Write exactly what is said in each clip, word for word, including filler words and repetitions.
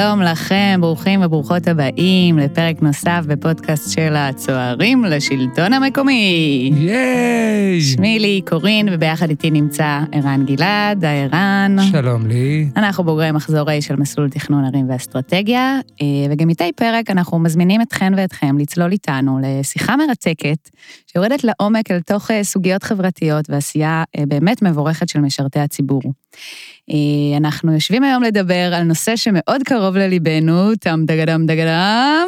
שלום לכם, ברוכים וברוכות הבאים לפרק נוסף בפודקאסט של הצוערים לשלטון המקומי. ייי! שמי לי קורין, וביחד איתי נמצא ערן גלעד, הערן. שלום לי. אנחנו בוגרי מחזור A של מסלול תכנון ערים ואסטרטגיה, וגם איתי פרק אנחנו מזמינים אתכן ואתכם לצלול איתנו לשיחה מרתקת, שיורדת לעומק אל תוך סוגיות חברתיות ועשייה באמת מבורכת של משרתי הציבור. אנחנו יושבים היום לדבר על נושא שמאוד קרוב לליבנו, תם דגדם דגדם,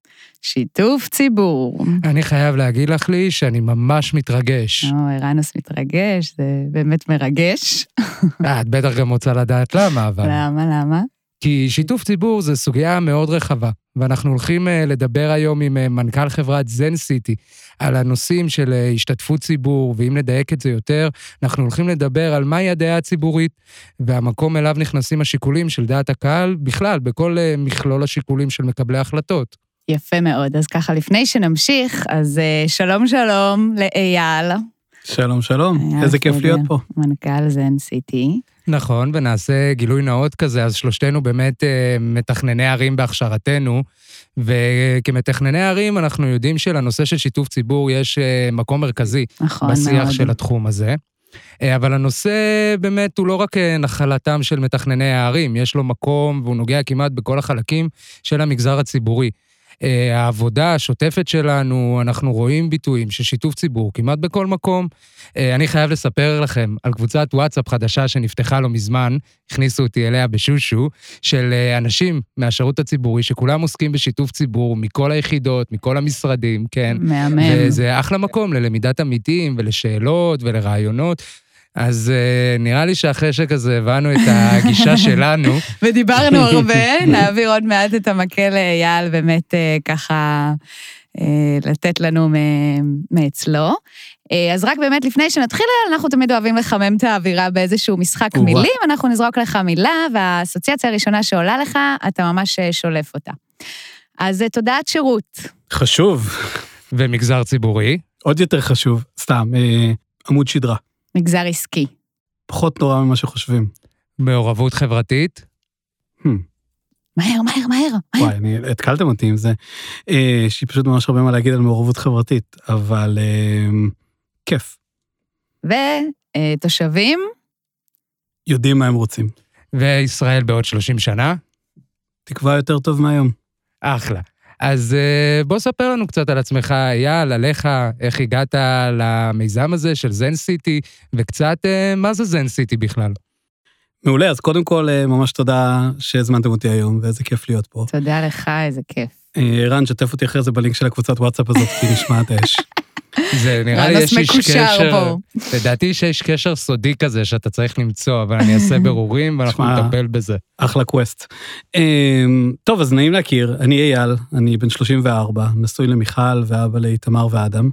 שיתוף ציבור. אני חייב להגיד לך לי שאני ממש מתרגש. או, ערנוס מתרגש, זה באמת מרגש. את בטח גם רוצה לדעת למה, אבל... למה, למה? כי שיתוף ציבור זה סוגיה מאוד רחבה, ואנחנו הולכים לדבר היום עם מנכ"ל חברת זן סיטי, על הנושאים של השתתפות ציבור, ואם נדייק את זה יותר, אנחנו הולכים לדבר על מהי הדעה הציבורית, והמקום אליו נכנסים השיקולים של דעת הקהל, בכלל, בכל מכלול השיקולים של מקבלי ההחלטות. יפה מאוד, אז ככה לפני שנמשיך, אז שלום שלום לאייל. שלום שלום, איזה כיף להיות פה. מנכ"ל זן סיטי. נכון, ונעשה גילוי נאות כזה, אז שלושתנו באמת מתכנני ערים בהכשרתנו, וכמתכנני ערים אנחנו יודעים שלנושא של שיתוף ציבור יש מקום מרכזי נכון, בשיח מאוד. של התחום הזה. אבל הנושא באמת הוא לא רק נחלתם של מתכנני הערים, יש לו מקום והוא נוגע כמעט בכל החלקים של המגזר הציבורי. העבודה השוטפת שלנו, אנחנו רואים ביטויים של שיתוף ציבור כמעט בכל מקום. אני חייב לספר לכם על קבוצת וואטסאפ חדשה שנפתחה לא מזמן, הכניסו אותי אליה בשושו, של אנשים מהשירות הציבורי שכולם עוסקים בשיתוף ציבור מכל היחידות, מכל המשרדים, כן. מהמם. וזה אחלה מקום ללמידת עמיתים ולשאלות ולרעיונות. אז uh, נראה לי שאחרי שכזה הבנו את הגישה שלנו. ודיברנו הרבה, נעביר עוד מעט את המקל לאייל, באמת uh, ככה uh, לתת לנו מאצלו. Uh, אז רק באמת לפני שנתחיל, אנחנו תמיד אוהבים לחמם את האווירה באיזשהו משחק מילים, אנחנו נזרוק לך מילה, והאסוציאציה הראשונה שעולה לך, אתה ממש שולף אותה. אז תודעת שירות. חשוב. ומגזר ציבורי. עוד יותר חשוב, סתם, אה, עמוד שדרה. מגזר עסקי. פחות נורא ממה שחושבים. מעורבות חברתית. Hmm. מהר, מהר, מהר. וואי, אני, התקלתם אותי עם זה. אה, שהיא פשוט ממש הרבה מה להגיד על מעורבות חברתית, אבל אה, כיף. ותושבים? יודעים מה הם רוצים. וישראל בעוד שלושים שנה? תקווה יותר טוב מהיום. אחלה. אז בוא ספר לנו קצת על עצמך, אייל, עליך, איך הגעת למיזם הזה של זן סיטי, וקצת מה זה זן סיטי בכלל. מעולה, אז קודם כל ממש תודה שהזמנתם אותי היום, ואיזה כיף להיות פה. תודה לך, איזה כיף. ערן, שתף אותי אחרי זה בלינק של הקבוצת וואטסאפ הזאת, כי נשמע את האש. זה נראה לי יש קשר, לדעתי שיש קשר סודי כזה שאתה צריך למצוא, אבל אני אעשה ברורים ואנחנו נטפל בזה. אחלה קווסט. טוב, אז נעים להכיר, אני אייל, אני בן שלושים וארבע, נשוי למיכל ואבא לאיתמר ואדם.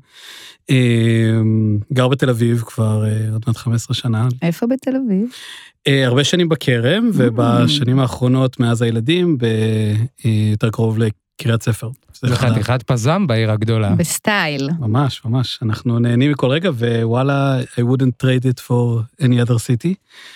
גר בתל אביב כבר עוד מעט חמש עשרה שנה. איפה בתל אביב? הרבה שנים בכרם, ובשנים האחרונות מאז הילדים, יותר קרוב לקריית ספר. זה חתיכת פזם בעיר הגדולה. בסטייל. ממש, ממש. אנחנו נהנים מכל רגע, ווואלה, I wouldn't trade it for any other city.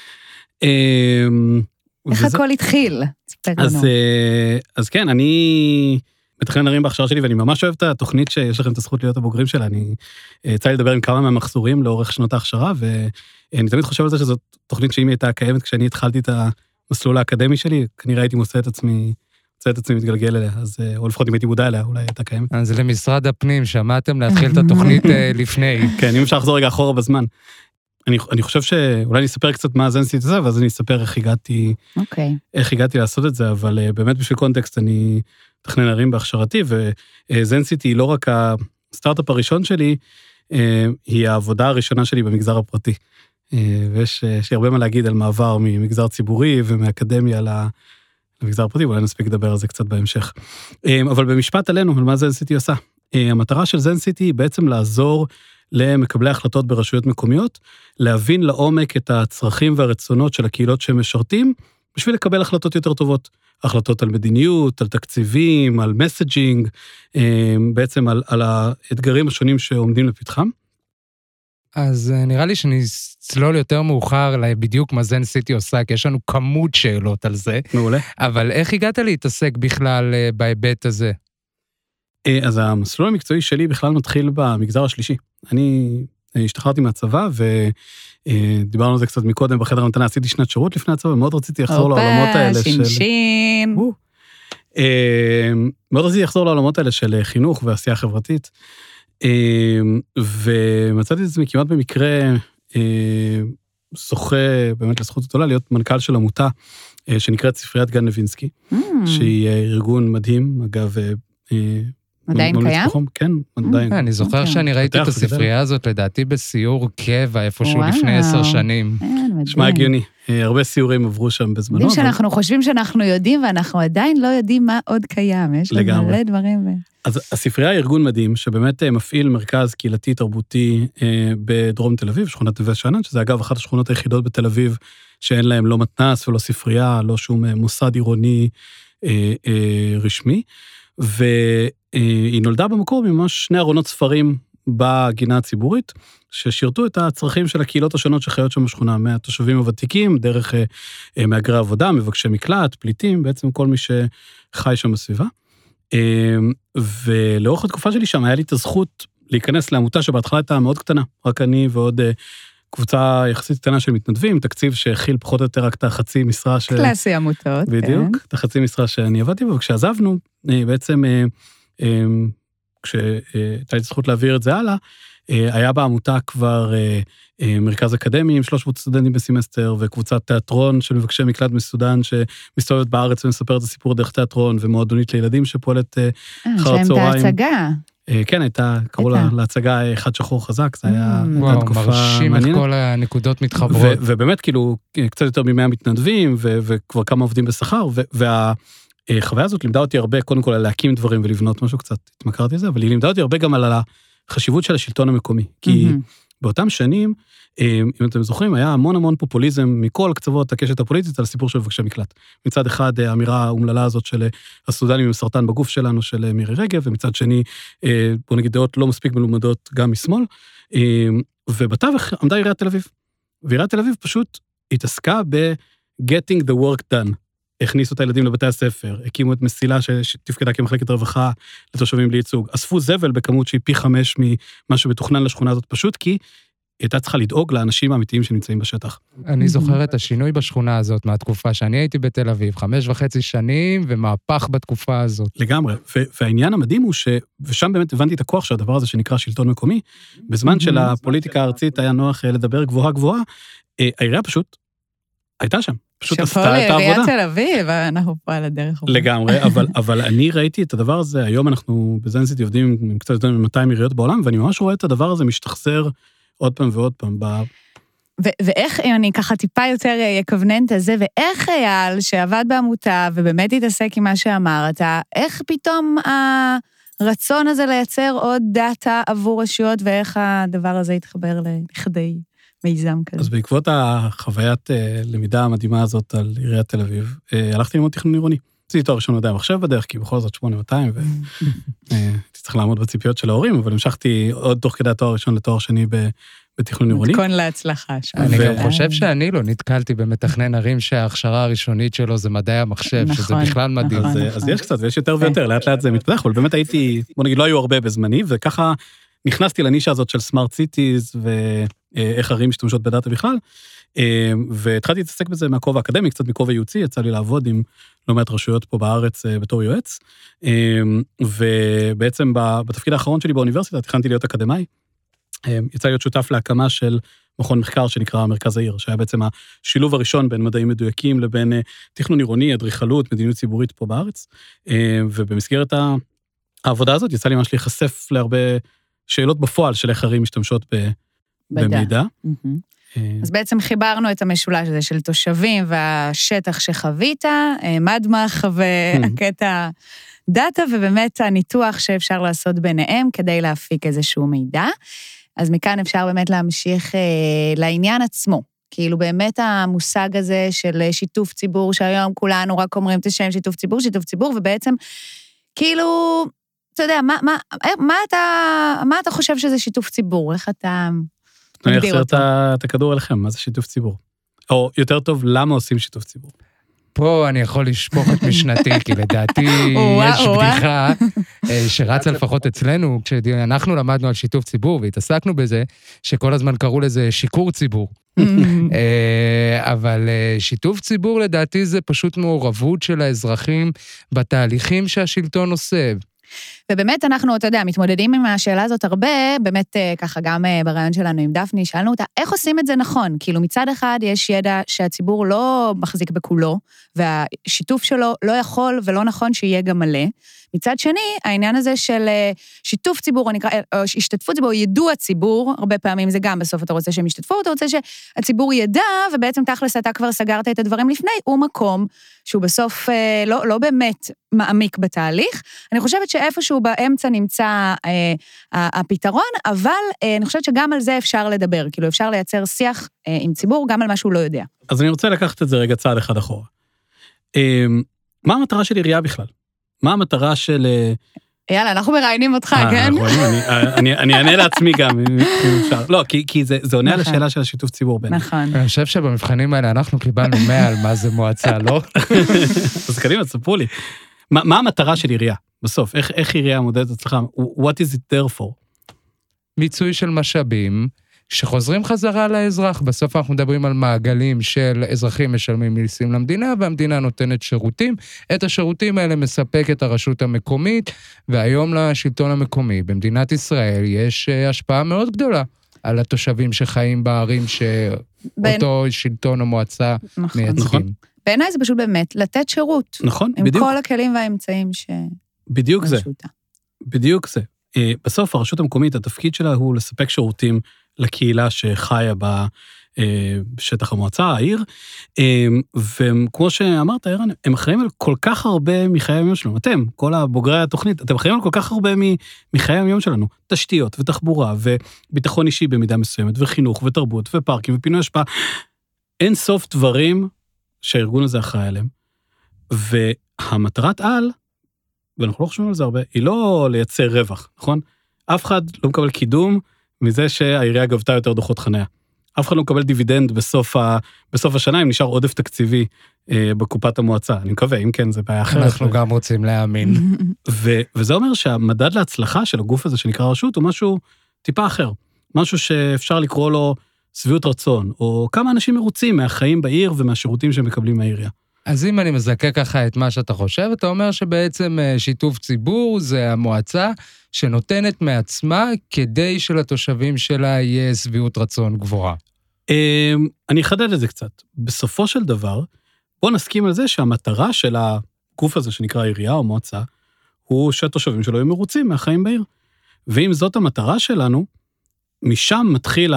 איך הכל התחיל? אז, אז כן, אני מתכנן ערים בהכשרה שלי, ואני ממש אוהב את התוכנית שיש לכם את הזכות להיות הבוגרים שלה. אני יצא לי לדבר עם כמה מהמחזורים לאורך שנות ההכשרה, ואני תמיד חושב על זה שזאת תוכנית שאם היא הייתה קיימת כשאני התחלתי את המסלול האקדמי שלי, כנראה הייתי מוצא את עצמי, מוצא את עצמי מתגלגל אליה, אז, או לפחות אם הייתי מודע אליה, אולי הייתה קיימת. אז למשרד הפנים, שמעתם להתחיל את התוכנית לפני. כן, אם אפשר לחזור רגע אחורה בזמן. אני, אני חושב שאולי אני אספר קצת מה זן סיטי זה, ואז אני אספר איך הגעתי, okay. איך הגעתי לעשות את זה, אבל באמת בשביל קונטקסט אני מתכנן ערים בהכשרתי, וזן סיטי היא לא רק הסטארט-אפ הראשון שלי, היא העבודה הראשונה שלי במגזר הפרטי. ויש יש הרבה מה להגיד על מעבר ממגזר ציבורי ומאקדמיה למגזר הפרטי, ואולי נספיק לדבר על זה קצת בהמשך. אבל במשפט עלינו, על מה זן סיטי עושה. המטרה של זן סיטי היא בעצם לעזור למקבלי החלטות ברשויות מקומיות, להבין לעומק את הצרכים והרצונות של הקהילות שהם משרתים, בשביל לקבל החלטות יותר טובות. החלטות על מדיניות, על תקציבים, על מסג'ינג, בעצם על, על האתגרים השונים שעומדים לפתחם. אז נראה לי שנצלול יותר מאוחר בדיוק מה זן סיטי עושה, כי יש לנו כמות שאלות על זה. מעולה. אבל איך הגעת להתעסק בכלל בהיבט הזה? אז המסלול המקצועי שלי בכלל מתחיל במגזר השלישי. אני השתחררתי מהצבא, ודיברנו על זה קצת מקודם בחדר המתנה, עשיתי שנת שירות לפני הצבא, ומאוד רציתי לחזור לעולמות האלה של... אופה, שינשין. מאוד רציתי לחזור לעולמות האלה של חינוך ועשייה חברתית, ומצאתי את עצמי כמעט במקרה שוחה, באמת לזכות גדולה, להיות מנכ"ל של עמותה, שנקראת ספריית גן לוינסקי, שהיא ארגון מדהים, אגב, עדיין קיים? כן, עדיין. אני זוכר שאני ראיתי את הספרייה הזאת, לדעתי בסיור קבע, איפשהו לפני עשר שנים. שמע הגיוני, הרבה סיורים עברו שם בזמנו. יודעים שאנחנו חושבים שאנחנו יודעים, ואנחנו עדיין לא יודעים מה עוד קיים, יש לנו מלא דברים. אז הספרייה היא ארגון מדהים, שבאמת מפעיל מרכז קהילתי תרבותי בדרום תל אביב, שכונת נווה שאנן, שזה אגב אחת השכונות היחידות בתל אביב, שאין להם לא מתנ"ס ולא ספרייה, לא שום מוסד עירוני רשמי, והיא נולדה במקור ממש שני ארונות ספרים בגינה הציבורית, ששירתו את הצרכים של הקהילות השונות שחיות שם בשכונה, מהתושבים הוותיקים, דרך מהגרי עבודה, מבקשי מקלט, פליטים, בעצם כל מי שחי שם בסביבה. ולאורך התקופה שלי שם היה לי את הזכות להיכנס לעמותה שבהתחלה הייתה מאוד קטנה, רק אני ועוד קבוצה יחסית קטנה של מתנדבים, תקציב שהכיל פחות או יותר רק את החצי משרה ש... קלאסי עמותות. בדיוק, את החצי משרה שאני עבדתי בה, וכשעזבנו, בעצם, כשהייתה לי זכות להעביר את זה הלאה, היה בעמותה כבר מרכז אקדמי עם שלוש מאות סטודנטים בסמסטר, וקבוצת תיאטרון של מבקשי מקלט מסודן, שמסתובבת בארץ ומספרת את הסיפור דרך תיאטרון, ומועדונית לילדים שפועלת אחר הצהריים. שהם את ההצגה. כן, הייתה, קראו לה להצגה אחד שחור חזק, זה היה תקופה מעניינת. מרשים את כל הנקודות מתחברות. ובאמת, כאילו, קצת יותר ממאה מתנדבים, וכבר כמה עובדים בשכר, והחוויה הזאת לימדה אותי הרבה, קודם כל, על להקים דברים ולבנות משהו קצת, התמכרתי לזה, אבל היא לימדה אותי הרבה גם על החשיבות של השלטון המקומי, כי באותם שנים, אם אתם זוכרים, היה המון המון פופוליזם מכל קצוות הקשת הפוליטית על הסיפור של מבקשי מקלט. מצד אחד, האמירה האומללה הזאת של הסודנים עם סרטן בגוף שלנו, של מירי רגב, ומצד שני, בוא נגיד דעות לא מספיק מלומדות גם משמאל, ובתווך עמדה עיריית תל אביב. ועיריית תל אביב פשוט התעסקה ב-getting the work done. הכניסו את הילדים לבתי הספר, הקימו את מסילה שתפקדה כמחלקת רווחה לתושבים בלי ייצוג, אספו זבל בכמות שהיא פי חמש ממה שמתוכנן לשכונה הזאת, פשוט כי היא הייתה צריכה לדאוג לאנשים האמיתיים שנמצאים בשטח. אני זוכר את השינוי בשכונה הזאת מהתקופה שאני הייתי בתל אביב, חמש וחצי שנים ומהפך בתקופה הזאת. לגמרי, והעניין המדהים הוא ש... ושם באמת הבנתי את הכוח של הדבר הזה שנקרא שלטון מקומי, בזמן של הפוליטיקה הארצית היה נוח לדבר גבוהה גבוהה, העירייה פשוט הייתה שם. פשוט עשתה את העבודה. עיריית תל אביב, אנחנו פה על הדרך. לגמרי, אבל, אבל אני ראיתי את הדבר הזה, היום אנחנו בזן סיטי עובדים עם קצת יותר מ-מאתיים עיריות בעולם, ואני ממש רואה את הדבר הזה משתחזר עוד פעם ועוד פעם. ואיך, אם אני ככה טיפה יותר יכוונן את זה, ואיך אייל שעבד בעמותה, ובאמת התעסק עם מה שאמרת, איך פתאום הרצון הזה לייצר עוד דאטה עבור רשויות, ואיך הדבר הזה יתחבר לכדי מיזם כזה. אז בעקבות החוויית למידה המדהימה הזאת על עיריית תל אביב, הלכתי ללמוד תכנון עירוני. עשיתי תואר ראשון מדעי המחשב בדרך, כי בכל זאת שמונה מאתיים, והייתי צריך לעמוד בציפיות של ההורים, אבל המשכתי עוד תוך כדי התואר ראשון לתואר שני בתכנון עירוני. מתכון להצלחה. אני גם חושב שאני לא נתקלתי במתכנן ערים שההכשרה הראשונית שלו זה מדעי המחשב, שזה בכלל מדהים. אז יש קצת, ויש יותר ויותר, לאט לאט זה מתפתח, אבל באמת הייתי, בוא נגיד, לא היו הרבה בזמני, וככה נכנסתי לנישה הזאת של סמארט סיטיז, ואיך ערים משתמשות בדאטה בכלל, והתחלתי להתעסק בזה מהכובע האקדמי, קצת מכובע ייעוצי, יצא לי לעבוד עם לא מעט רשויות פה בארץ בתור יועץ, ובעצם בתפקיד האחרון שלי באוניברסיטה, תכננתי להיות אקדמאי, יצא להיות שותף להקמה של מכון מחקר שנקרא מרכז העיר, שהיה בעצם השילוב הראשון בין מדעים מדויקים לבין תכנון עירוני, אדריכלות, מדיניות ציבורית פה בארץ, ובמסגרת העבודה הזאת יצא לי ממש להיחשף להרבה שאלות בפועל של איך ערים משתמשות במידע. אז בעצם חיברנו את המשולש הזה של תושבים והשטח שחווית, מדמח והקטע דאטה, ובאמת הניתוח שאפשר לעשות ביניהם כדי להפיק איזשהו מידע. אז מכאן אפשר באמת להמשיך לעניין עצמו. כאילו באמת המושג הזה של שיתוף ציבור, שהיום כולנו רק אומרים את השם שיתוף ציבור, שיתוף ציבור, ובעצם כאילו, אתה יודע, מה, מה, מה אתה, מה אתה חושב שזה שיתוף ציבור? איך אתה... אני אחזיר את הכדור אליכם, מה זה שיתוף ציבור? או יותר טוב, למה עושים שיתוף ציבור? פה אני יכול לשפוך את משנתי, כי לדעתי יש בדיחה שרצה לפחות אצלנו, כשאנחנו למדנו על שיתוף ציבור והתעסקנו בזה, שכל הזמן קראו לזה שיקור ציבור. אבל שיתוף ציבור לדעתי זה פשוט מעורבות של האזרחים בתהליכים שהשלטון עושה. ובאמת אנחנו, אתה יודע, מתמודדים עם השאלה הזאת הרבה, באמת ככה גם ברעיון שלנו עם דפני, שאלנו אותה, איך עושים את זה נכון? כאילו מצד אחד יש ידע שהציבור לא מחזיק בכולו, והשיתוף שלו לא יכול ולא נכון שיהיה גם מלא. מצד שני, העניין הזה של שיתוף ציבור, או נקרא, או השתתפות ציבור, ידוע ציבור, הרבה פעמים זה גם בסוף אתה רוצה שהם ישתתפו, אתה רוצה שהציבור ידע, ובעצם תכלס אתה כבר סגרת את הדברים לפני, הוא מקום שהוא בסוף לא, לא באמת מעמיק בתהליך. אני חושבת שאיפשהו באמצע נמצא אה, הפתרון, אבל אה, אני חושבת שגם על זה אפשר לדבר, כאילו אפשר לייצר שיח אה, עם ציבור, גם על מה שהוא לא יודע. אז אני רוצה לקחת את זה רגע צעד אחד אחורה. אה, מה המטרה של עירייה בכלל? מה המטרה של... יאללה, אנחנו מראיינים אותך, כן? אני אענה לעצמי גם, אם אפשר. לא, כי זה עונה על השאלה של השיתוף ציבור בין. נכון. אני חושב שבמבחנים האלה אנחנו קיבלנו מאה על מה זה מועצה, לא? אז קדימה, תספרו לי. מה המטרה של עירייה? בסוף, איך עירייה מודדת אצלך? What is it there for? מיצוי של משאבים, שחוזרים חזרה לאזרח. בסוף אנחנו מדברים על מעגלים של אזרחים משלמים מיסים למדינה, והמדינה נותנת שירותים. את השירותים האלה מספקת הרשות המקומית, והיום לשלטון המקומי במדינת ישראל יש השפעה מאוד גדולה על התושבים שחיים בערים שאותו שלטון המועצה מייצגים. בעיניי זה פשוט באמת לתת שירות. נכון, בדיוק. עם כל הכלים והאמצעים ש... בדיוק זה. בדיוק זה. בסוף הרשות המקומית, התפקיד שלה הוא לספק שירותים לקהילה שחיה בשטח המועצה, העיר, וכמו שאמרת, אירן, הם אחראים על כל כך הרבה מחיי היום שלנו. אתם, כל הבוגרי התוכנית, אתם אחראים על כל כך הרבה מחיי היום שלנו. תשתיות ותחבורה וביטחון אישי במידה מסוימת, וחינוך ותרבות ופארקים ופינוי השפעה. אין סוף דברים שהארגון הזה אחראי עליהם. והמטרת על, ואנחנו לא חושבים על זה הרבה, היא לא לייצר רווח, נכון? אף אחד לא מקבל קידום מזה שהעירייה גבתה יותר דוחות חניה. אף אחד לא מקבל דיבידנד בסוף, ה, בסוף השנה, אם נשאר עודף תקציבי אה, בקופת המועצה. אני מקווה, אם כן, זה בעיה אחרת. אנחנו ו... גם רוצים להאמין. ו, וזה אומר שהמדד להצלחה של הגוף הזה שנקרא רשות, הוא משהו טיפה אחר. משהו שאפשר לקרוא לו סביעות רצון, או כמה אנשים מרוצים מהחיים בעיר ומהשירותים שהם מקבלים מהעירייה. אז אם אני מזכה ככה את מה שאתה חושב, אתה אומר שבעצם שיתוף ציבור זה המועצה שנותנת מעצמה כדי שלתושבים שלה יהיה סביעות רצון גבוהה. אני אחדד את זה קצת. בסופו של דבר, בוא נסכים על זה שהמטרה של הגוף הזה שנקרא עירייה או מועצה, הוא שהתושבים שלו יהיו מרוצים מהחיים בעיר. ואם זאת המטרה שלנו, משם מתחיל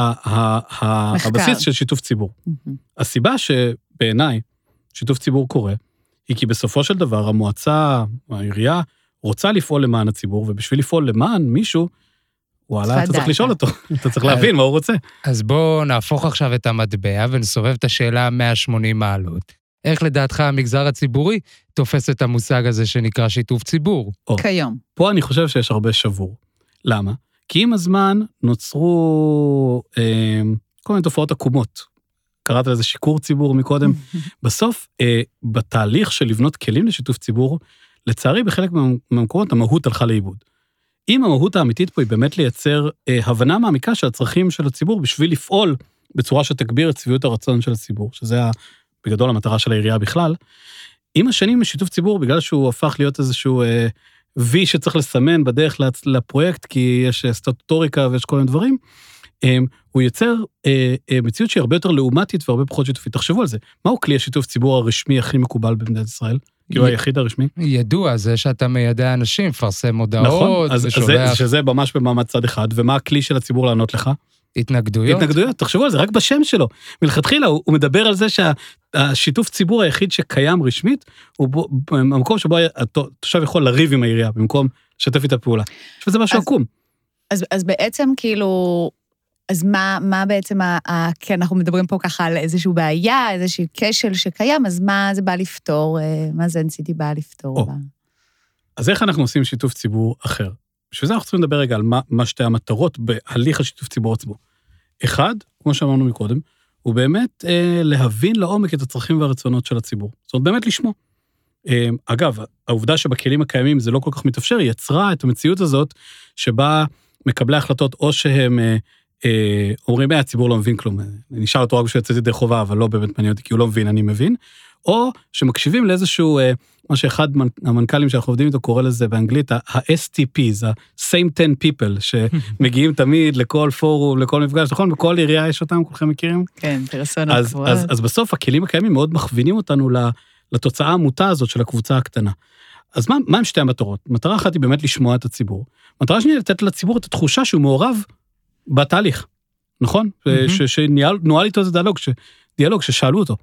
הבסיס של שיתוף ציבור. הסיבה שבעיניי, שיתוף ציבור קורה, היא כי בסופו של דבר המועצה, העירייה, רוצה לפעול למען הציבור, ובשביל לפעול למען מישהו, וואלה, אתה צריך לשאול אותו, אתה צריך להבין מה הוא רוצה. אז בואו נהפוך עכשיו את המטבע, ונסובב את השאלה מאה ושמונים מעלות. איך לדעתך המגזר הציבורי תופס את המושג הזה שנקרא שיתוף ציבור? כיום. פה אני חושב שיש הרבה שבור. למה? כי עם הזמן נוצרו אה, כל מיני תופעות עקומות. קראת לזה שיקור ציבור מקודם. בסוף, אה, בתהליך של לבנות כלים לשיתוף ציבור, לצערי בחלק מהמקומות המהות הלכה לאיבוד. אם המהות האמיתית פה היא באמת לייצר אה, הבנה מעמיקה של הצרכים של הציבור, בשביל לפעול בצורה שתגביר את צביעות הרצון של הציבור, שזה בגדול המטרה של העירייה בכלל, עם השנים שיתוף ציבור, בגלל שהוא הפך להיות איזשהו אה, וי שצריך לסמן בדרך לפרויקט, כי יש סטטוטוריקה ויש כל מיני דברים, הוא יוצר מציאות שהיא הרבה יותר לעומתית והרבה פחות שיתופית. תחשבו על זה. מהו כלי השיתוף ציבור הרשמי הכי מקובל במדינת ישראל? כאילו היחיד הרשמי? ידוע, זה שאתה מיידע אנשים, מפרסם הודעות. נכון, אז שזה ממש במעמד צד אחד, ומה הכלי של הציבור לענות לך? התנגדויות. התנגדויות, תחשבו על זה, רק בשם שלו. מלכתחילה, הוא מדבר על זה שהשיתוף ציבור היחיד שקיים רשמית, הוא המקום שבו התושב יכול לריב עם העירייה, במקום לשתף איתה פעולה. שזה משהו עקום. אז בעצם כאילו... אז מה, מה בעצם, ה, ה, כי אנחנו מדברים פה ככה על איזושהי בעיה, איזשהו כשל שקיים, אז מה זה בא לפתור, מה זה אנסיטי בא לפתור? או, אז איך אנחנו עושים שיתוף ציבור אחר? בשביל זה אנחנו צריכים לדבר רגע על מה, מה שתי המטרות בהליך השיתוף ציבור עצמו. אחד, כמו שאמרנו מקודם, הוא באמת אה, להבין לעומק את הצרכים והרצונות של הציבור. זאת אומרת, באמת לשמוע. אה, אגב, העובדה שבכלים הקיימים זה לא כל כך מתאפשר, יצרה את המציאות הזאת, שבה מקבלי החלטות, או שהם אה, אה, אומרים, אה, הציבור לא מבין כלום, נשאר אותו רק שיצאתי די חובה, אבל לא באמת מעניין אותי, כי הוא לא מבין, אני מבין, או שמקשיבים לאיזשהו, אה, מה שאחד המנכ"לים שאנחנו עובדים איתו קורא לזה באנגלית, ה-אס טי פי, זה ה-same ten people, שמגיעים תמיד לכל פורום, לכל מפגש, נכון? בכל עירייה יש אותם, כולכם מכירים? כן, פרסונות אז, קבועות. אז, אז בסוף הכלים הקיימים מאוד מכווינים אותנו לתוצאה המוטה הזאת של הקבוצה הקטנה. אז מה, מה הם שתי המטרות? מטרה אחת היא באמת לשמוע את הציבור. מטרה שנייה לתת לציבור את התחושה שהוא מעורב בתהליך, נכון? Mm-hmm. שנועל איתו איזה דיאלוג, ש, דיאלוג ששאלו אותו.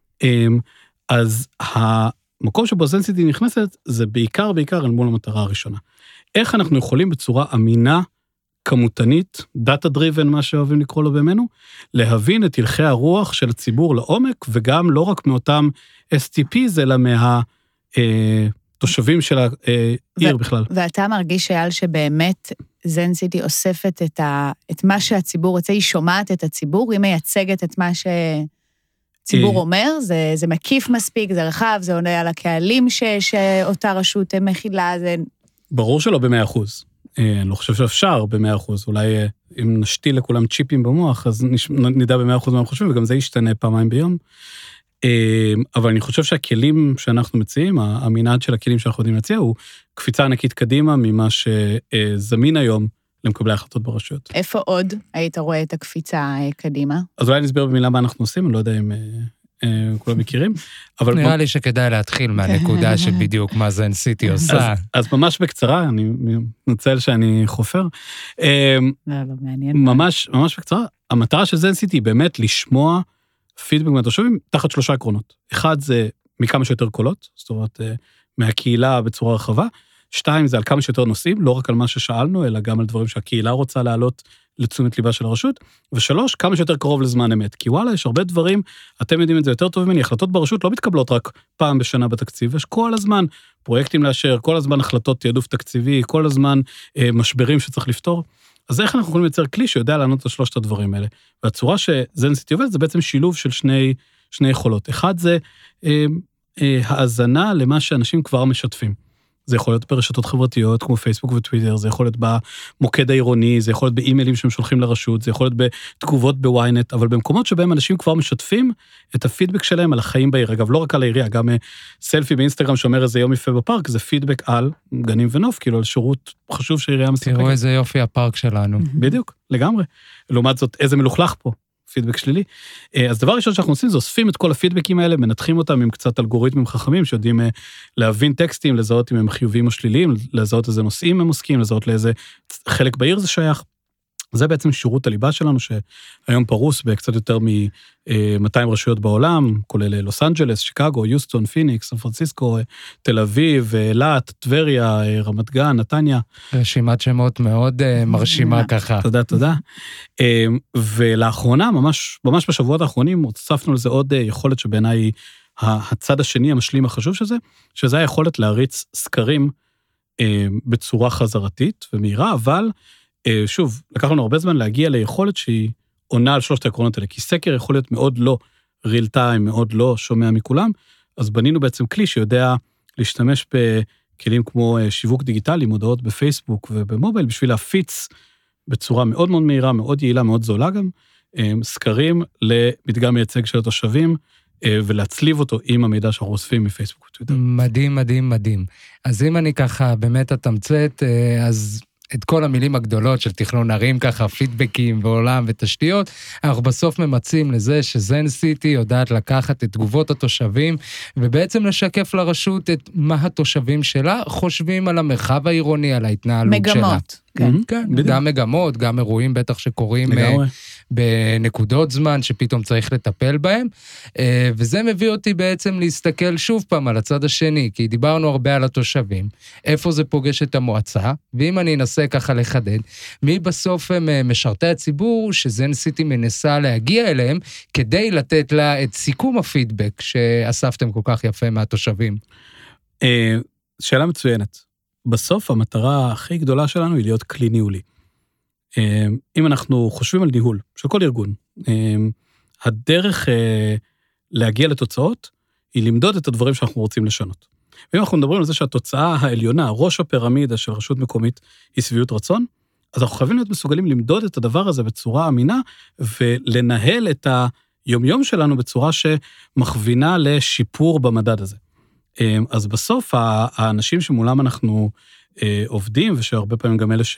אז המקום שבו זנסיטי נכנסת, זה בעיקר, בעיקר אל מול המטרה הראשונה. איך אנחנו יכולים בצורה אמינה, כמותנית, דאטה דריבן, מה שאוהבים לקרוא לו בימינו, להבין את הלכי הרוח של הציבור לעומק, וגם לא רק מאותם אס טי פיז, אלא מהתושבים של העיר בכלל. ואתה מרגיש, אייל, שבאמת זנסיטי אוספת את, ה, את מה שהציבור רוצה, היא שומעת את הציבור, היא מייצגת את מה ש... ציבור אומר, זה, זה מקיף מספיק, זה רחב, זה עונה על הקהלים ש, שאותה רשות מכילה, זה... ברור שלא במאה אחוז. אני לא חושב שאפשר במאה אחוז. אולי אם נשתיל לכולם צ'יפים במוח, אז נדע במאה אחוז מה הם חושבים, וגם זה ישתנה פעמיים ביום. אבל אני חושב שהכלים שאנחנו מציעים, המנעד של הכלים שאנחנו יודעים להציע, הוא קפיצה ענקית קדימה ממה שזמין היום, למקבלי ההחלטות ברשויות. איפה עוד היית רואה את הקפיצה קדימה? אז אולי נסביר במילה מה אנחנו עושים, אני לא יודע אם כולם מכירים. נראה לי שכדאי להתחיל מהנקודה של בדיוק מה זנסיטי עושה. אז ממש בקצרה, אני נוצל שאני חופר. לא, לא, מעניין. ממש, ממש בקצרה, המטרה של זנסיטי היא באמת לשמוע פידבק מהתושבים תחת שלושה עקרונות. אחד זה מכמה שיותר קולות, זאת אומרת, מהקהילה בצורה רחבה. שתיים, זה על כמה שיותר נושאים, לא רק על מה ששאלנו, אלא גם על דברים שהקהילה רוצה להעלות לתשומת ליבה של הרשות. ושלוש, כמה שיותר קרוב לזמן אמת. כי וואלה, יש הרבה דברים, אתם יודעים את זה יותר טוב ממני, החלטות ברשות לא מתקבלות רק פעם בשנה בתקציב, יש כל הזמן פרויקטים לאשר, כל הזמן החלטות תעדוף תקציבי, כל הזמן אה, משברים שצריך לפתור. אז איך אנחנו יכולים לייצר כלי שיודע לענות על שלושת הדברים האלה? והצורה שזנסיטי עובד, זה בעצם שילוב של שני, שני יכולות. אחד זה אה, אה, האזנה למה שאנשים כבר משתפים. זה יכול להיות ברשתות חברתיות כמו פייסבוק וטוויטר, זה יכול להיות במוקד העירוני, זה יכול להיות באימיילים שהם שולחים לרשות, זה יכול להיות בתגובות בוויינט, אבל במקומות שבהם אנשים כבר משתפים את הפידבק שלהם על החיים בעיר. אגב, לא רק על העירייה, גם סלפי באינסטגרם שאומר איזה יום יפה בפארק, זה פידבק על גנים ונוף, כאילו על שירות חשוב שהעירייה מספקת. תראו איזה יופי הפארק שלנו. בדיוק, לגמרי. לעומת זאת, איזה מלוכלך פה. פידבק שלילי. אז דבר ראשון שאנחנו עושים, זה אוספים את כל הפידבקים האלה, מנתחים אותם עם קצת אלגוריתמים חכמים, שיודעים להבין טקסטים, לזהות אם הם חיוביים או שליליים, לזהות איזה נושאים הם עוסקים, לזהות לאיזה חלק בעיר זה שייך. זה בעצם שירות הליבה שלנו, שהיום פרוס בקצת יותר מ-מאתיים רשויות בעולם, כולל לוס אנג'לס, שיקגו, יוסטון, פיניקס, סן פרנסיסקו, תל אביב, אילת, טבריה, רמת גן, נתניה. רשימת שמות מאוד מרשימה ככה. תודה, תודה. ולאחרונה, ממש, ממש בשבועות האחרונים, הוספנו לזה עוד יכולת שבעיניי היא הצד השני המשלים החשוב שזה, שזה היכולת להריץ סקרים בצורה חזרתית ומהירה, אבל שוב, לקח לנו הרבה זמן להגיע ליכולת שהיא עונה על שלושת העקרונות האלה, כי סקר יכול להיות מאוד לא ריל טיים, מאוד לא שומע מכולם, אז בנינו בעצם כלי שיודע להשתמש בכלים כמו שיווק דיגיטלי, מודעות בפייסבוק ובמובייל, בשביל להפיץ בצורה מאוד מאוד מהירה, מאוד יעילה, מאוד זולה גם, סקרים למדגם מייצג של התושבים, ולהצליב אותו עם המידע שאנחנו אוספים מפייסבוק וטוויטר. מדהים, מדהים, מדהים. אז אם אני ככה באמת אתמצת, אז את כל המילים הגדולות של תכנון ערים, ככה פידבקים ועולם ותשתיות, אנחנו בסוף ממצים לזה שזנסיטי יודעת לקחת את תגובות התושבים, ובעצם לשקף לרשות את מה התושבים שלה חושבים על המרחב העירוני, על ההתנהלות שלה. מגמות. כן, כן, גם מגמות, גם אירועים בטח שקורים בנקודות זמן שפתאום צריך לטפל בהם, וזה מביא אותי בעצם להסתכל שוב פעם על הצד השני, כי דיברנו הרבה על התושבים, איפה זה פוגש את המועצה, ואם אני אנסה ככה לחדד, מי בסוף הם משרתי הציבור שזנסיטי מנסה להגיע אליהם, כדי לתת לה את סיכום הפידבק שאספתם כל כך יפה מהתושבים. שאלה מצוינת. בסוף המטרה הכי גדולה שלנו היא להיות כלי ניהולי. אם אנחנו חושבים על ניהול של כל ארגון, הדרך להגיע לתוצאות היא למדוד את הדברים שאנחנו רוצים לשנות. ואם אנחנו מדברים על זה שהתוצאה העליונה, ראש הפירמידה של רשות מקומית, היא שביעות רצון, אז אנחנו חייבים להיות מסוגלים למדוד את הדבר הזה בצורה אמינה, ולנהל את היומיום שלנו בצורה שמכווינה לשיפור במדד הזה. אז בסוף, האנשים שמולם אנחנו עובדים, ושהרבה פעמים גם אלה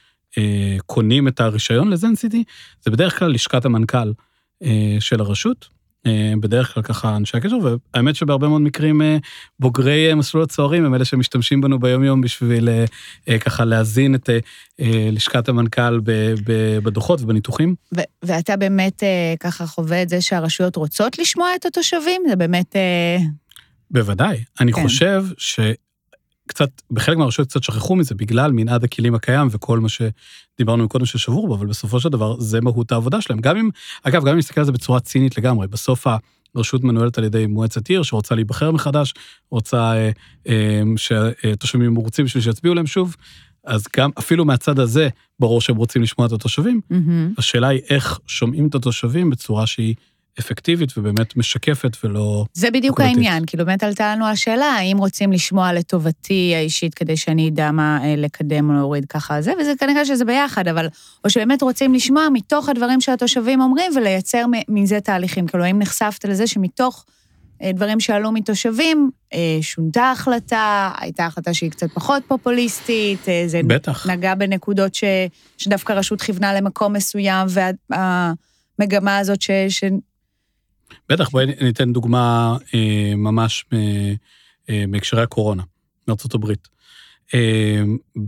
שקונים את הרישיון לזנסיטי, זה בדרך כלל לשכת המנכ"ל של הרשות, בדרך כלל ככה אנשי הקשר, והאמת שבהרבה מאוד מקרים בוגרי מסלול הצוערים, הם אלה שמשתמשים בנו ביום יום בשביל ככה להזין את לשכת המנכ"ל בדוחות ובניתוחים. ואתה באמת ככה חווה את זה שהרשויות רוצות לשמוע את התושבים? זה באמת... בוודאי. אני חושב שקצת, בחלק מהרשויות קצת שכחו מזה, בגלל מנעד הכלים הקיים וכל מה שדיברנו מקודם ששבור בו, אבל בסופו של דבר זה מהות העבודה שלהם. גם אם, אגב, גם אם נסתכל על זה בצורה צינית לגמרי, בסוף הרשות מנוהלת על ידי מועצת עיר, שרוצה להיבחר מחדש, רוצה אה, אה, שהתושבים רוצים בשביל שיצביעו להם שוב, אז גם אפילו מהצד הזה, ברור שהם רוצים לשמוע את התושבים, mm-hmm. השאלה היא איך שומעים את התושבים בצורה שהיא אפקטיבית ובאמת משקפת ולא... זה בדיוק קולטית. העניין, כאילו באמת עלתה לנו השאלה, האם רוצים לשמוע לטובתי האישית כדי שאני אדע מה לקדם או להוריד ככה זה, וזה כנראה שזה ביחד, אבל, או שבאמת רוצים לשמוע מתוך הדברים שהתושבים אומרים, ולייצר מזה תהליכים, כאילו האם נחשפת לזה שמתוך דברים שעלו מתושבים, שונתה החלטה, הייתה החלטה שהיא קצת פחות פופוליסטית, זה בטח. נגע בנקודות ש, שדווקא רשות כיוונה למקום מסוים, והמגמה הזאת ש... ש בטח, בואי ניתן דוגמה אה, ממש אה, מהקשרי הקורונה, מארצות הברית. אה,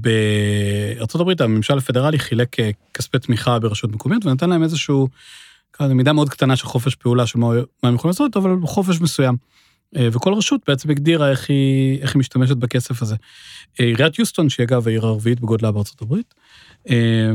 בארצות הברית, הממשל הפדרלי חילק אה, כספי תמיכה ברשות מקומיות, ונתן להם איזשהו, כזה, מידה מאוד קטנה של חופש פעולה, של מה, מה הם יכולים לעשות, אבל חופש מסוים. אה, וכל רשות בעצם הגדירה איך היא, איך היא משתמשת בכסף הזה. אה, עיריית יוסטון, שהיא אגב העיר הרביעית בגודלה בארצות הברית, אה,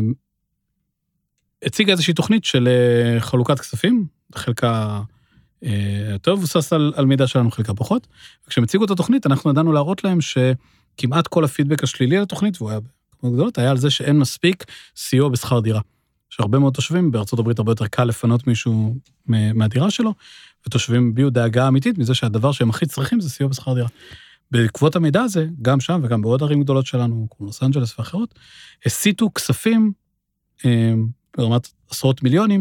הציגה איזושהי תוכנית של אה, חלוקת כספים, חלקה... טוב, מבוסס על, על מידע שלנו חלקה פחות, וכשהם הציגו את התוכנית, אנחנו ידענו להראות להם שכמעט כל הפידבק השלילי לתוכנית, והוא היה בכמות גדולות, היה על זה שאין מספיק סיוע בשכר דירה. שהרבה מאוד תושבים, בארצות הברית הרבה יותר קל לפנות מישהו מהדירה שלו, ותושבים ביו דאגה אמיתית מזה שהדבר שהם הכי צריכים זה סיוע בשכר דירה. בעקבות המידע הזה, גם שם וגם בעוד ערים גדולות שלנו, כמו לוס אנג'לס ואחרות, הסיטו כספים ברמת עשרות מיליונים,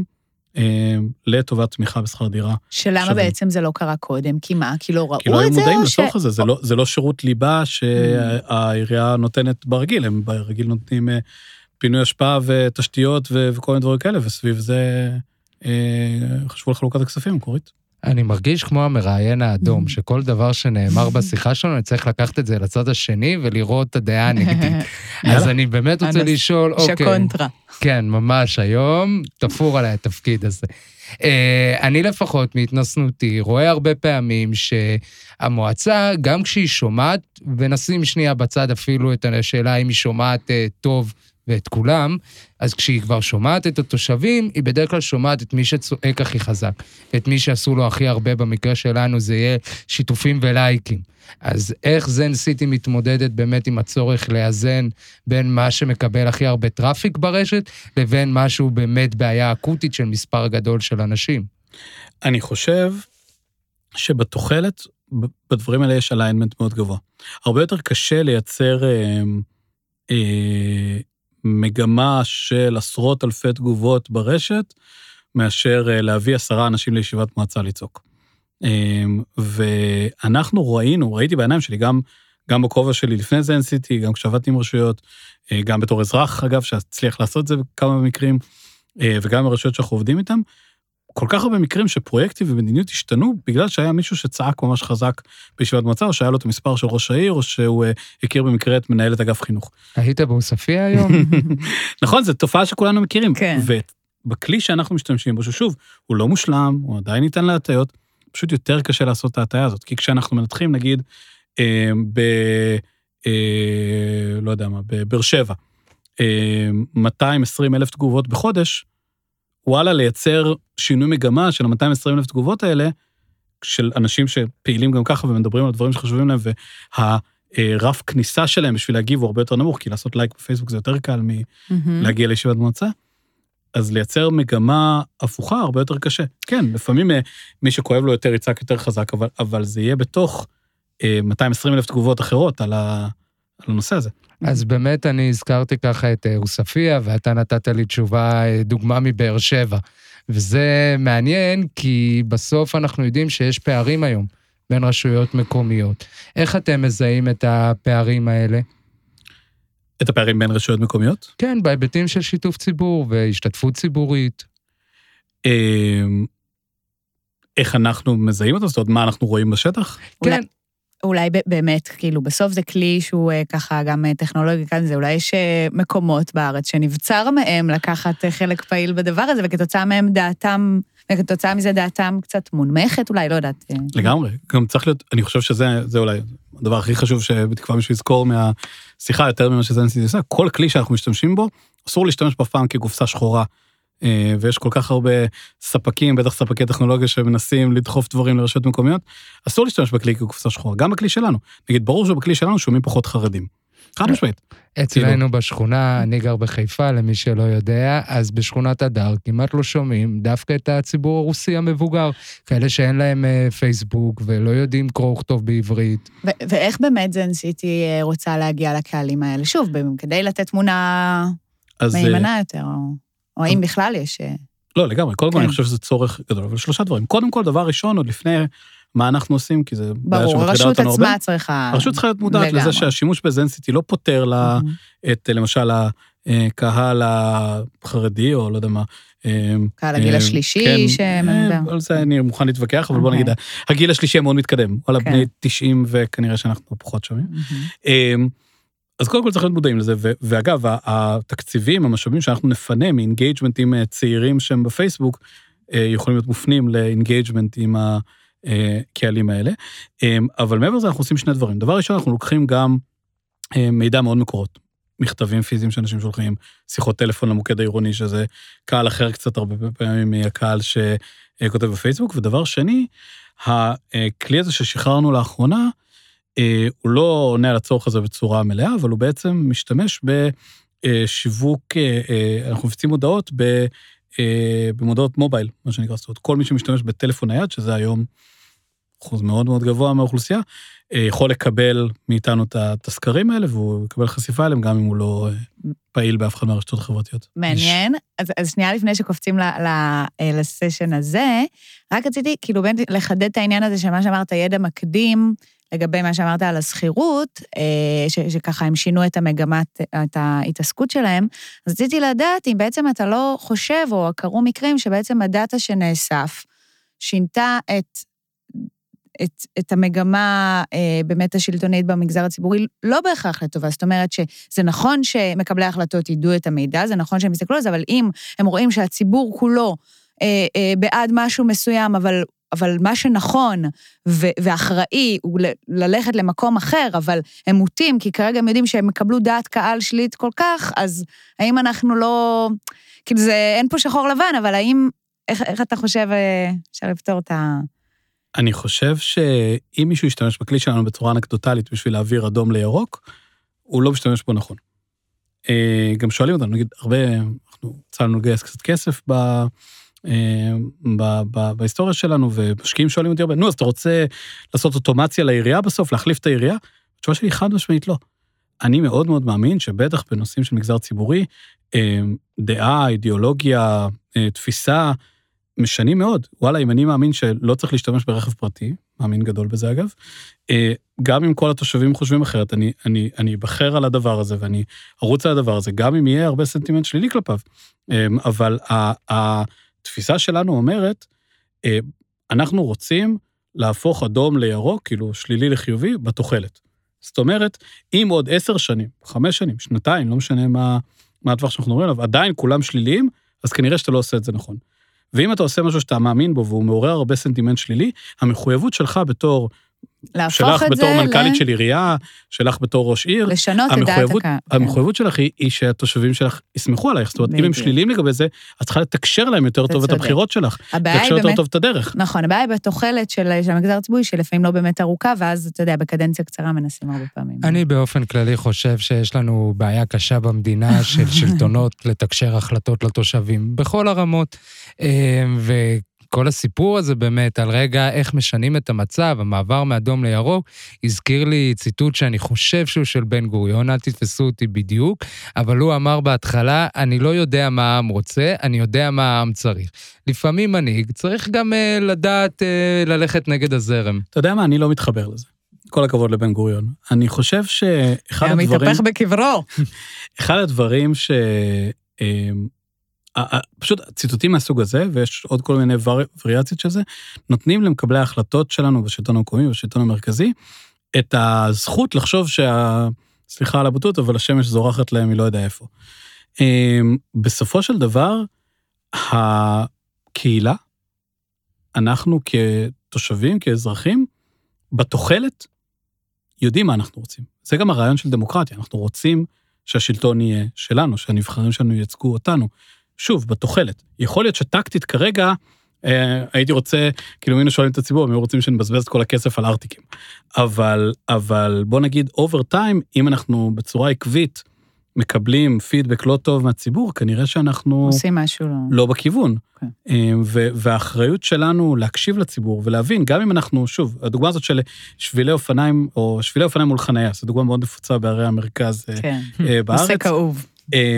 לטובת תמיכה בשכר דירה. שלמה בעצם זה לא קרה קודם? כי מה? כי לא ראו את זה? כי לא היו מודעים לצורך הזה, זה לא שירות ליבה שהעירייה נותנת ברגיל, הם ברגיל נותנים פינוי השפעה ותשתיות וכל מיני דברים כאלה, וסביב זה חשבו על חלוקת הכספים, מקורית. אני מרגיש כמו המראיין האדום, שכל דבר שנאמר בשיחה שלנו, אני צריך לקחת את זה לצד השני, ולראות את הדעה הנגדית. אז אני באמת רוצה לשאול, אוקיי. שקונטרה. כן, ממש היום, תפור עליי התפקיד הזה. אני לפחות, מהתנסנותי, רואה הרבה פעמים שהמועצה, גם כשהיא שומעת, ונשים שנייה בצד אפילו את השאלה, אם היא שומעת טוב, ואת כולם, אז כשהיא כבר שומעת את התושבים, היא בדרך כלל שומעת את מי שצועק הכי חזק, את מי שעשו לו הכי הרבה, במקרה שלנו זה יהיה שיתופים ולייקים. אז איך זנסיטי מתמודדת באמת עם הצורך לאזן בין מה שמקבל הכי הרבה טראפיק ברשת, לבין משהו באמת בעיה אקוטית של מספר גדול של אנשים? אני חושב שבתוחלת, בדברים האלה יש אליינמנט מאוד גבוה. הרבה יותר קשה לייצר... אה, אה, מגמה של עשרות אלפי תגובות ברשת, מאשר להביא עשרה אנשים לישיבת מועצה לצעוק. ואנחנו ראינו, ראיתי בעיניים שלי, גם, גם בכובע שלי לפני זה עשיתי, גם כשעבדתי עם רשויות, גם בתור אזרח, אגב, שהצליח לעשות את זה בכמה מקרים, וגם ברשויות שאנחנו עובדים איתם, כל כך הרבה מקרים שפרויקטים ומדיניות השתנו, בגלל שהיה מישהו שצעק ממש חזק בישיבת מועצה, או שהיה לו את המספר של ראש העיר, או שהוא הכיר במקרה את מנהלת אגף חינוך. היית בעוספיה היום? נכון, זו תופעה שכולנו מכירים. כן. ובכלי שאנחנו משתמשים בו, ששוב, הוא לא מושלם, הוא עדיין ניתן להטיות, פשוט יותר קשה לעשות את ההטיה הזאת, כי כשאנחנו מנתחים, נגיד, ב... לא יודע מה, בבאר שבע, מאתיים ועשרים אלף תגובות בחודש, וואלה, לייצר שינוי מגמה של ה-מאתיים ועשרים אלף תגובות האלה, של אנשים שפעילים גם ככה ומדברים על דברים שחשובים להם, רף כניסה שלהם בשביל להגיב הוא הרבה יותר נמוך, כי לעשות לייק בפייסבוק זה יותר קל מלהגיע לישיבת מועצה, אז לייצר מגמה הפוכה הרבה יותר קשה. כן, לפעמים מי שכואב לו יותר יצעק יותר חזק, אבל, אבל זה יהיה בתוך מאתיים ועשרים אלף תגובות אחרות על, ה, על הנושא הזה. אז באמת אני הזכרתי ככה את עוספיה, ואתה נתת לי תשובה, דוגמה מבאר שבע. וזה מעניין, כי בסוף אנחנו יודעים שיש פערים היום בין רשויות מקומיות. איך אתם מזהים את הפערים האלה? את הפערים בין רשויות מקומיות? כן, בהיבטים של שיתוף ציבור והשתתפות ציבורית. איך אנחנו מזהים אותו? זאת אומרת, מה אנחנו רואים בשטח? כן. אולי באמת, כאילו, בסוף זה כלי שהוא ככה גם טכנולוגי כאן, זה אולי יש מקומות בארץ שנבצר מהם לקחת חלק פעיל בדבר הזה, וכתוצאה מהם דעתם, וכתוצאה מזה דעתם קצת מונמכת, אולי, לא יודעת. לגמרי, גם צריך להיות, אני חושב שזה זה אולי הדבר הכי חשוב שבתקווה מישהו יזכור מהשיחה יותר ממה שזה ניסיתי לעשות, כל כלי שאנחנו משתמשים בו, אסור להשתמש בפעם כגופסה שחורה, ויש כל כך הרבה ספקים, בטח ספקי טכנולוגיה שמנסים לדחוף דברים לרשויות מקומיות, אסור להשתמש בכלי כגופסה שחורה, גם בכלי שלנו. נגיד, ברור שבכלי שלנו שומעים פחות חרדים. חד משמעית. אצלנו בשכונה, אני גר בחיפה, למי שלא יודע, אז בשכונת הדר כמעט לא שומעים דווקא את הציבור הרוסי המבוגר, כאלה שאין להם פייסבוק ולא יודעים קרוא וכתוב בעברית. ואיך באמת זנסיטי רוצה להגיע לקהלים האלה? שוב, כדי לתת תמונה מהימנה יותר, או האם בכלל יש... לא, לגמרי. קודם כל אני חושב שזה צורך גדול, אבל שלושה דברים. קודם כל, דבר ראשון, עוד לפני מה אנחנו עושים, כי זה... ברור, הרשות עצמה צריכה... הרשות צריכה להיות מודעת לזה שהשימוש בזנסיטי לא פותר לה את, למשל, הקהל החרדי, או לא יודע מה... קהל הגיל השלישי שמדבר. על זה אני מוכן להתווכח, אבל בוא נגיד, הגיל השלישי מאוד מתקדם, וואלה, בני תשעים, וכנראה שאנחנו פחות שומעים. אז קודם כל צריך להיות מודעים לזה, ואגב, התקציבים, המשאבים שאנחנו נפנה מאינגייג'מנט עם צעירים שהם בפייסבוק, יכולים להיות מופנים לאינגייג'מנט עם הקהלים האלה, אבל מעבר לזה אנחנו עושים שני דברים. דבר ראשון, אנחנו לוקחים גם מידע מאוד מקורות, מכתבים פיזיים שאנשים שולחים, שיחות טלפון למוקד העירוני, שזה קהל אחר קצת הרבה פעמים מהקהל שכותב בפייסבוק, ודבר שני, הכלי הזה ששחררנו לאחרונה, הוא לא עונה על הצורך הזה בצורה מלאה, אבל הוא בעצם משתמש בשיווק, אנחנו מפיצים מודעות במודעות מובייל, מה שנקרא, זאת אומרת, כל מי שמשתמש בטלפון נייד, שזה היום אחוז מאוד מאוד גבוה מהאוכלוסייה, יכול לקבל מאיתנו את התזכרים האלה, והוא יקבל חשיפה אליהם, גם אם הוא לא פעיל באף אחד מהרשתות החברתיות. מעניין. אז, אז שנייה לפני שקופצים לסשן הזה, רק רציתי כאילו בין לחדד את העניין הזה, שמה שאמרת, ידע מקדים, לגבי מה שאמרת על הסחירות, ש, שככה הם שינו את המגמת, את ההתעסקות שלהם, אז רציתי לדעת אם בעצם אתה לא חושב, או קרו מקרים שבעצם הדאטה שנאסף, שינתה את, את, את המגמה באמת השלטונית במגזר הציבורי, לא בהכרח לטובה. זאת אומרת שזה נכון שמקבלי ההחלטות ידעו את המידע, זה נכון שהם יסתכלו על זה, אבל אם הם רואים שהציבור כולו בעד משהו מסוים, אבל אבל מה שנכון ואחראי הוא ללכת למקום אחר, אבל הם מוטים, כי כרגע הם יודעים שהם מקבלו דעת קהל שלילית כל כך, אז האם אנחנו לא... כאילו זה, אין פה שחור לבן, אבל האם, איך, איך אתה חושב אפשר לפתור את ה... אני חושב שאם מישהו ישתמש בכלי שלנו בצורה אנקדוטלית בשביל להעביר אדום לירוק, הוא לא משתמש פה נכון. גם שואלים אותנו, נגיד, הרבה, אנחנו צלנו לגייס קצת כסף ב... בהיסטוריה שלנו, ומשקיעים שואלים אותי הרבה, נו, אז אתה רוצה לעשות אוטומציה לעירייה בסוף, להחליף את העירייה? התשובה שלי חד משמעית לא. אני מאוד מאוד מאמין שבטח בנושאים של מגזר ציבורי, דעה, אידיאולוגיה, תפיסה, משנים מאוד. וואלה, אם אני מאמין שלא צריך להשתמש ברכב פרטי, מאמין גדול בזה אגב, גם אם כל התושבים חושבים אחרת, אני, אני, אני אבחר על הדבר הזה, ואני ארוץ על הדבר הזה, גם אם יהיה הרבה סנטימנט שלילי כלפיו. אבל ה... התפיסה שלנו אומרת, אנחנו רוצים להפוך אדום לירוק, כאילו שלילי לחיובי, בתוחלת. זאת אומרת, אם עוד עשר שנים, חמש שנים, שנתיים, לא משנה מה, מה הטווח שאנחנו מדברים עליו, עדיין כולם שליליים, אז כנראה שאתה לא עושה את זה נכון. ואם אתה עושה משהו שאתה מאמין בו, והוא מעורר הרבה סנטימנט שלילי, המחויבות שלך בתור להפוך את זה בתור מנכ"לית של עירייה, שלך בתור ראש עיר. לשנות את דעת הקהל. המחויבות שלך היא שהתושבים שלך יסמכו עלייך, זאת אומרת, אם הם שלילים לגבי זה, אז צריכה לתקשר להם יותר טוב את הבחירות שלך, לתקשר יותר טוב את הדרך. נכון, הבעיה היא בתוחלת של המגזר הציבורי, שלפעמים לא באמת ארוכה, ואז, אתה יודע, בקדנציה קצרה מנסים הרבה פעמים. אני באופן כללי חושב שיש לנו בעיה קשה במדינה של שלטונות לתקשר החלטות לתושבים, בכל הרמות, ו... כל הסיפור הזה באמת על רגע איך משנים את המצב, המעבר מאדום לירוק, הזכיר לי ציטוט שאני חושב שהוא של בן גוריון, אל תתפסו אותי בדיוק, אבל הוא אמר בהתחלה, אני לא יודע מה העם רוצה, אני יודע מה העם צריך. לפעמים מנהיג צריך גם uh, לדעת uh, ללכת נגד הזרם. אתה יודע מה? אני לא מתחבר לזה. כל הכבוד לבן גוריון. אני חושב שאחד הדברים... מתהפך בקברו. אחד הדברים ש... פשוט ציטוטים מהסוג הזה, ויש עוד כל מיני וריאציות של זה, נותנים למקבלי ההחלטות שלנו בשלטון המקומי, בשלטון המרכזי, את הזכות לחשוב שה... סליחה על הבוטות, אבל השמש זורחת להם, היא לא יודע איפה. בסופו של דבר, הקהילה, אנחנו כתושבים, כאזרחים, בתוחלת, יודעים מה אנחנו רוצים. זה גם הרעיון של דמוקרטיה, אנחנו רוצים שהשלטון יהיה שלנו, שהנבחרים שלנו ייצגו אותנו. שוב, בתוחלת. יכול להיות שטקטית כרגע, אה, הייתי רוצה, כאילו היינו שואלים את הציבור, הם רוצים שנבזבז את כל הכסף על ארטיקים. אבל, אבל בוא נגיד, over time, אם אנחנו בצורה עקבית, מקבלים פידבק לא טוב מהציבור, כנראה שאנחנו... עושים משהו לא... לא בכיוון. Okay. ו- והאחריות שלנו להקשיב לציבור, ולהבין, גם אם אנחנו, שוב, הדוגמה הזאת של שבילי אופניים, או שבילי אופניים מול חניה, זו דוגמה מאוד נפוצה בערי המרכז כן. בארץ. נושא כאוב.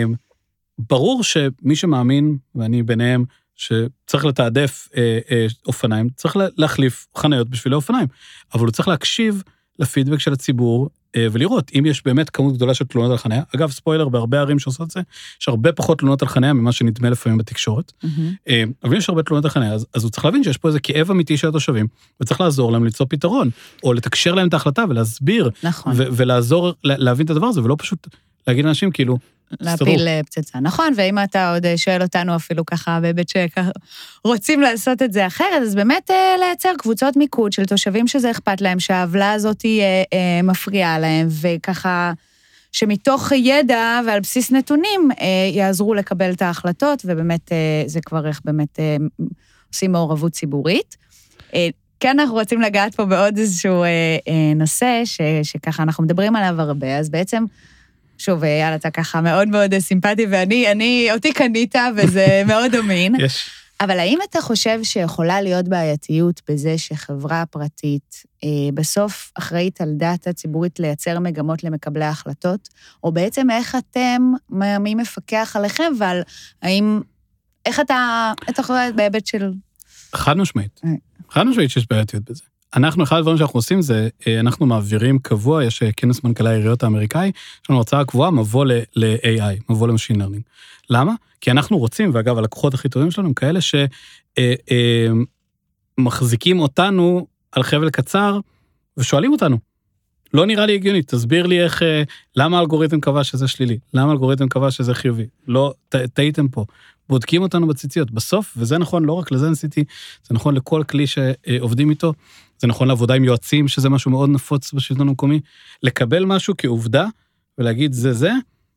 ברור שמי שמאמין, ואני ביניהם, שצריך לתעדף אה, אה, אופניים, צריך להחליף חניות בשבילי אופניים, אבל הוא צריך להקשיב לפידבק של הציבור, אה, ולראות אם יש באמת כמות גדולה של תלונות על חניה. אגב, ספוילר, בהרבה ערים שעושות את זה, יש הרבה פחות תלונות על חניה ממה שנדמה לפעמים בתקשורת, mm-hmm. אה, אבל יש הרבה תלונות על חניה, אז, אז הוא צריך להבין שיש פה איזה כאב אמיתי של התושבים, וצריך לעזור להם למצוא פתרון, או לתקשר להם את ההחלטה ולהסביר, נכון. ו- ולעזור להבין את הדבר הזה, ולא פשוט להגיד לאנשים כאילו, להפיל פצצה, נכון, ואם אתה עוד שואל אותנו אפילו ככה, באמת שרוצים לעשות את זה אחרת, אז באמת לייצר קבוצות מיקוד של תושבים שזה אכפת להם, שהעוולה הזאת היא מפריעה להם, וככה שמתוך ידע ועל בסיס נתונים יעזרו לקבל את ההחלטות, ובאמת זה כבר איך באמת עושים מעורבות ציבורית. כן, אנחנו רוצים לגעת פה בעוד איזשהו נושא, שככה אנחנו מדברים עליו הרבה, אז בעצם שוב, יאללה, אתה ככה מאוד מאוד סימפטי, ואני, אני, אותי קנית, וזה מאוד אמין. יש. אבל האם אתה חושב שיכולה להיות בעייתיות בזה שחברה פרטית אה, בסוף אחראית על דאטה ציבורית לייצר מגמות למקבלי ההחלטות, או בעצם איך אתם, מי מפקח עליכם, ועל האם, איך אתה, אתה חושבת בהיבט של... חד משמעית. חד משמעית שיש בעייתיות בזה. אנחנו, אחד הדברים שאנחנו עושים זה, אנחנו מעבירים קבוע, יש כנס מנכ"לי העיריות האמריקאי, יש לנו הרצאה קבועה, מבוא ל-איי איי, מבוא ל-Machine Learning. למה? כי אנחנו רוצים, ואגב, הלקוחות הכי טובים שלנו הם כאלה שמחזיקים אותנו על חבל קצר, ושואלים אותנו, לא נראה לי הגיוני, תסביר לי איך, למה האלגוריתם קבע שזה שלילי, למה האלגוריתם קבע שזה חיובי, לא, טעיתם פה. בודקים אותנו בציציות, בסוף, וזה נכון לא רק לזה ניסיתי, זה נכון לכל כלי שעובדים איתו, זה נכון לעבודה עם יועצים, שזה משהו מאוד נפוץ בשלטון המקומי, לקבל משהו כעובדה, ולהגיד זה זה,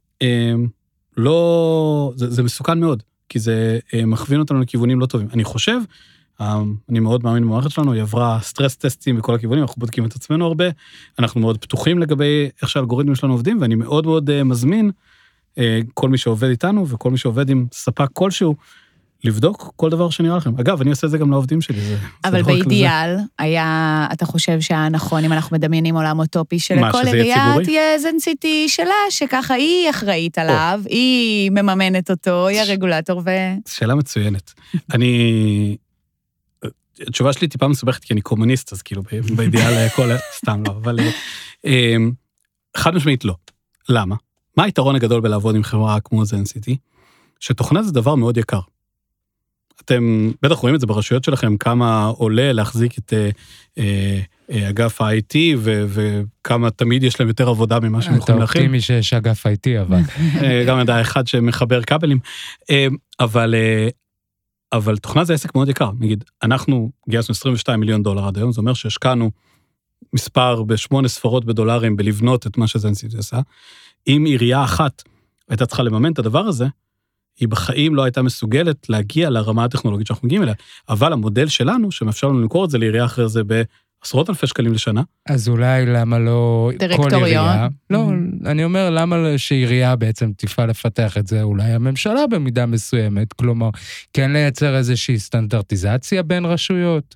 לא, זה, זה מסוכן מאוד, כי זה מכווין אותנו לכיוונים לא טובים. אני חושב, אני מאוד מאמין במערכת שלנו, היא עברה סטרס טסטים בכל הכיוונים, אנחנו בודקים את עצמנו הרבה, אנחנו מאוד פתוחים לגבי איך שהאלגוריתמים שלנו עובדים, ואני מאוד מאוד מזמין, כל מי שעובד איתנו, וכל מי שעובד עם ספק כלשהו, לבדוק כל דבר שנראה לכם. אגב, אני עושה את זה גם לעובדים שלי. זה, אבל זה באידיאל, היה, אתה חושב שהנכון, אם אנחנו מדמיינים עולם אוטופי, שלכל עירייה תהיה זנסיטי שלה, שככה היא אחראית עליו, היא מממנת אותו, היא הרגולטור ו... שאלה מצוינת. אני... התשובה שלי טיפה מסובכת, כי אני קומוניסט, אז כאילו, באידיאל כל... סתם לא, אבל... חד משמעית לא. למה? מה היתרון הגדול בלעבוד עם חברה כמו זנסיטי? שתוכנה זה דבר מאוד יקר. אתם בטח רואים את זה ברשויות שלכם, כמה עולה להחזיק את אה, אה, אגף ה-איי טי, ו- וכמה תמיד יש להם יותר עבודה ממה שהם יכולים להכין. אתה אופטימי שיש אגף איי טי, אבל... גם ידע אחד שמחבר כבלים. אה, אבל, אה, אבל תוכנה זה עסק מאוד יקר. נגיד, אנחנו גייסנו עשרים ושתיים מיליון דולר עד היום, זה אומר שהשקענו מספר בשמונה ספרות בדולרים בלבנות את מה שזה אן סי טי עשה, אם עירייה אחת הייתה צריכה לממן את הדבר הזה, היא בחיים לא הייתה מסוגלת להגיע לרמה הטכנולוגית שאנחנו מגיעים אליה. אבל המודל שלנו, שמאפשר לנו למכור את זה לעירייה אחרי זה בעשרות אלפי שקלים לשנה. אז אולי למה לא כל עירייה? לא, אני אומר, למה שעירייה בעצם תפעל לפתח את זה? אולי הממשלה במידה מסוימת, כלומר, כן לייצר איזושהי סטנדרטיזציה בין רשויות?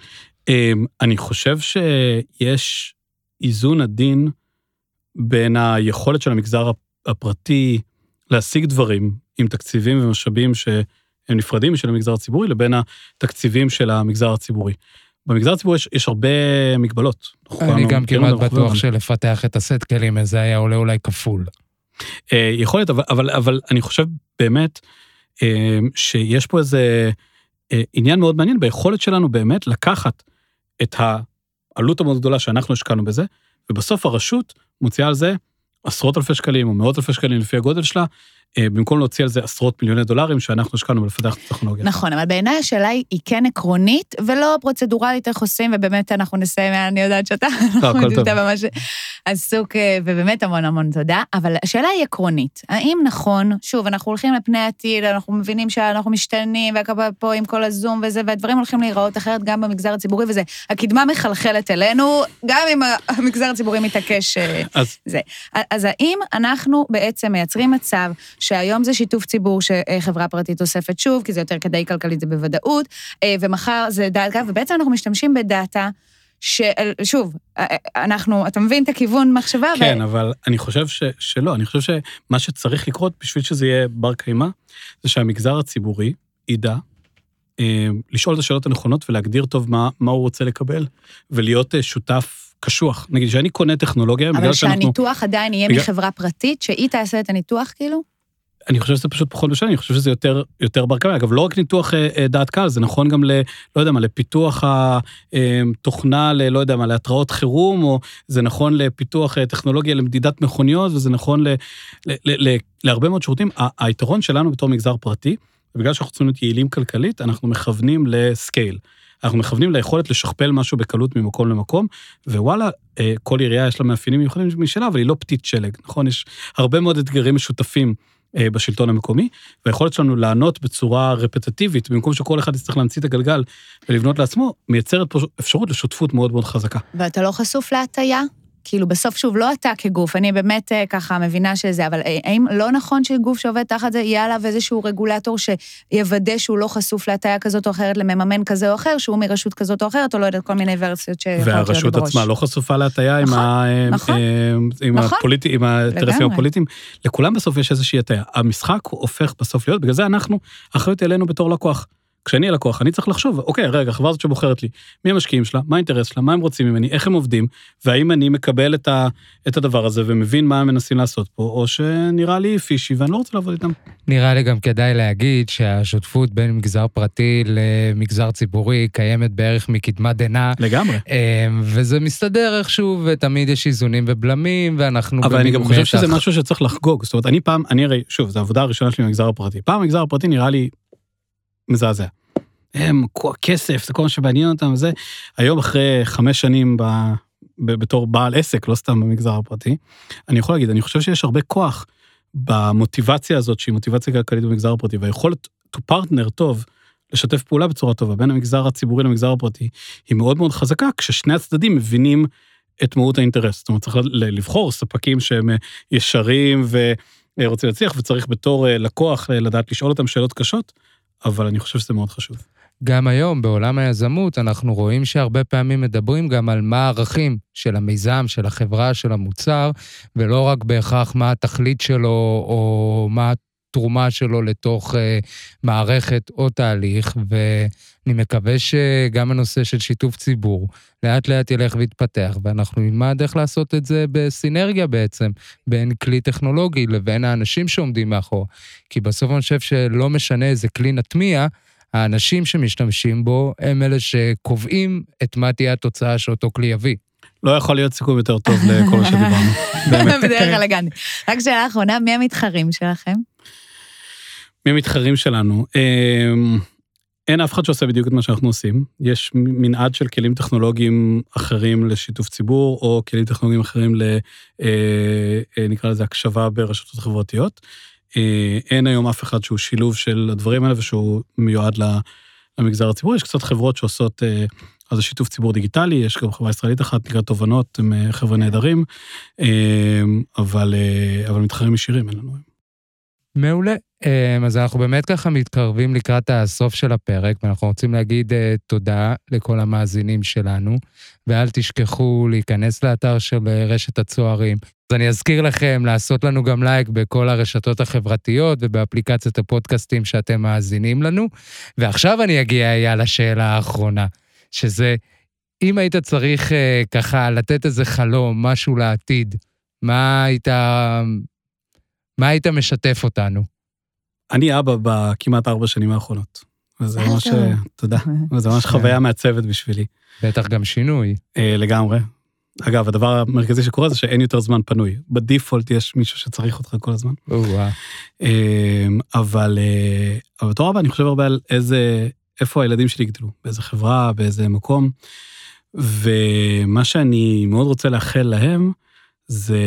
אני חושב שיש איזון עדין בין היכולת של המגזר הפרטי להשיג דברים עם תקציבים ומשאבים שהם נפרדים של המגזר הציבורי, לבין התקציבים של המגזר הציבורי. במגזר הציבורי יש, יש הרבה מגבלות. אני גם כמעט בטוח שלפתח את הסט כלים הזה היה עולה אולי כפול. יכול להיות, אבל, אבל, אבל אני חושב באמת שיש פה איזה עניין מאוד מעניין ביכולת שלנו באמת לקחת את העלות המאוד גדולה שאנחנו השקענו בזה, ובסוף הרשות מוציאה על זה עשרות אלפי שקלים או מאות אלפי שקלים לפי הגודל שלה, במקום להוציא על זה עשרות מיליוני דולרים שאנחנו השקענו בלפתח את הטכנולוגיה. נכון, אבל בעיניי השאלה היא כן עקרונית, ולא פרוצדורלית איך עושים, ובאמת אנחנו נסיים, אני יודעת שאתה, אתה ממש עסוק, ובאמת המון המון תודה, אבל השאלה היא עקרונית. האם נכון, שוב, אנחנו הולכים לפני העתיד, אנחנו מבינים שאנחנו משתנים, ופה עם כל הזום וזה, והדברים הולכים להיראות אחרת גם במגזר הציבורי, וזה, הקדמה מחלחלת אלינו, גם אם המגזר הציבורי מתעקש זה. אז האם אנחנו בעצם מייצרים מצב שהיום זה שיתוף ציבור שחברה פרטית אוספת שוב, כי זה יותר כדאי כלכלית, זה בוודאות, ומחר זה דאטה, ובעצם אנחנו משתמשים בדאטה, ששוב, אנחנו, אתה מבין את הכיוון מחשבה? כן, אבל אני חושב ש, שלא, אני חושב שמה שצריך לקרות בשביל שזה יהיה בר קיימא, זה שהמגזר הציבורי ידע לשאול את השאלות הנכונות ולהגדיר טוב מה, מה הוא רוצה לקבל, ולהיות שותף קשוח. נגיד שאני קונה טכנולוגיה, אבל שהניתוח עדיין יהיה בגלל... מחברה פרטית, שהיא תעשה את הניתוח כאילו? אני חושב שזה פשוט פחות משנה, אני חושב שזה יותר, יותר בר קיימא. אגב, לא רק ניתוח אה, דעת קהל, זה נכון גם ל, לא יודע מה, לפיתוח התוכנה, ל, לא יודע מה, להתראות חירום, או זה נכון לפיתוח טכנולוגיה למדידת מכוניות, וזה נכון ל, ל, ל, ל, להרבה מאוד שירותים. היתרון שלנו בתור מגזר פרטי, בגלל שאנחנו צריכים להיות יעילים כלכלית, אנחנו מכוונים לסקייל. אנחנו מכוונים ליכולת לשכפל משהו בקלות ממקום למקום, ווואלה, כל עירייה יש לה מאפיינים מיוחדים משלה, אבל היא לא פתית שלג, נכון? יש הרבה מאוד אתגרים משותפים בשלטון המקומי, והיכולת שלנו לענות בצורה רפטטיבית, במקום שכל אחד יצטרך להמציא את הגלגל ולבנות לעצמו, מייצרת פה אפשרות לשותפות מאוד מאוד חזקה. ואתה לא חשוף להטיה? כאילו בסוף שוב, לא אתה כגוף, אני באמת ככה מבינה שזה, אבל האם לא נכון שגוף שעובד תחת זה, יהיה עליו איזשהו רגולטור שיוודא שהוא לא חסוף להטיה כזאת או אחרת, למממן כזה או אחר, שהוא מרשות כזאת או אחרת, או לא יודעת כל מיני ורסיות שיכולות להיות בראש. והרשות עצמה לא חשופה להטיה עם האינטרסים הפוליטיים. לכולם בסוף יש איזושהי הטיה. המשחק הופך בסוף להיות, בגלל זה אנחנו, אחריות אלינו בתור לקוח. כשאני הלקוח, אני צריך לחשוב, אוקיי, רגע, החברה הזאת שבוחרת לי, מי המשקיעים שלה, מה האינטרס שלה, מה הם רוצים ממני, איך הם עובדים, והאם אני מקבל את, ה, את הדבר הזה, ומבין מה הם מנסים לעשות פה, או שנראה לי פישי, ואני לא רוצה לעבוד איתם. נראה לי גם כדאי להגיד שהשותפות בין מגזר פרטי למגזר ציבורי קיימת בערך מקדמת דנא. לגמרי. וזה מסתדר איכשהו, ותמיד יש איזונים ובלמים, ואנחנו... אבל אני גם חושב שזה משהו שצריך לחגוג. זאת אומרת, אני פעם, אני הרי, שוב, זו העבודה הראשונה שלי במגזר הפרטי. פעם המגזר הפרטי נראה לי מזעזע. הם, כסף, זה כל מה שבעניין אותם, וזה, היום אחרי חמש שנים ב, ב, בתור בעל עסק, לא סתם במגזר הפרטי, אני יכול להגיד, אני חושב שיש הרבה כוח במוטיבציה הזאת, שהיא מוטיבציה כלכלית במגזר הפרטי, והיכולת to partner טוב, לשתף פעולה בצורה טובה, בין המגזר הציבורי למגזר הפרטי, היא מאוד מאוד חזקה, כששני הצדדים מבינים את מהות האינטרס. זאת אומרת, צריך לבחור ספקים שהם ישרים ורוצים להצליח, וצריך בתור לקוח לדעת לשאול אותם שאלות קשות, אבל אני חושב שזה מאוד חשוב. גם היום, בעולם היזמות, אנחנו רואים שהרבה פעמים מדברים גם על מה הערכים של המיזם, של החברה, של המוצר, ולא רק בהכרח מה התכלית שלו, או מה התרומה שלו לתוך אה, מערכת או תהליך, ואני מקווה שגם הנושא של שיתוף ציבור, לאט לאט ילך ויתפתח, ואנחנו נלמד איך לעשות את זה בסינרגיה בעצם, בין כלי טכנולוגי לבין האנשים שעומדים מאחור. כי בסוף אני חושב שלא משנה איזה כלי נטמיע, האנשים שמשתמשים בו הם אלה שקובעים את מה תהיה התוצאה שאותו כלי יביא. לא יכול להיות סיכום יותר טוב לכל שדיברנו. בדרך כלל הגענו. רק שאלה האחרונה, מי המתחרים שלכם? מי המתחרים שלנו? אין אף אחד שעושה בדיוק את מה שאנחנו עושים. יש מנעד של כלים טכנולוגיים אחרים לשיתוף ציבור, או כלים טכנולוגיים אחרים ל, נקרא לזה, הקשבה ברשתות חברתיות. אין היום אף אחד שהוא שילוב של הדברים האלה, ושהוא מיועד למגזר הציבורי. יש קצת חברות שעושות אז שיתוף ציבור דיגיטלי, יש גם חברה ישראלית אחת, נקרא תובנות, הם חבר'ה נהדרים, אבל, אבל מתחרים ישירים, אין לנו. מעולה. אז אנחנו באמת ככה מתקרבים לקראת הסוף של הפרק, ואנחנו רוצים להגיד תודה לכל המאזינים שלנו, ואל תשכחו להיכנס לאתר של רשת הצוערים. אז אני אזכיר לכם לעשות לנו גם לייק בכל הרשתות החברתיות, ובאפליקציית הפודקאסטים שאתם מאזינים לנו. ועכשיו אני אגיע היה לשאלה האחרונה, שזה, אם היית צריך ככה לתת איזה חלום, משהו לעתיד, מה היית, מה היית משתף אותנו? אני אבא בכמעט ארבע שנים האחרונות. וזה ממש, תודה. וזה ממש חוויה מעצבת בשבילי. בטח גם שינוי. לגמרי. אגב, הדבר המרכזי שקורה זה שאין יותר זמן פנוי. בדיפולט יש מישהו שצריך אותך כל הזמן. אבל, אבל בתור רבה אני חושב הרבה על איזה, איפה הילדים שלי גדלו, באיזה חברה, באיזה מקום, ומה שאני מאוד רוצה לאחל להם, זה,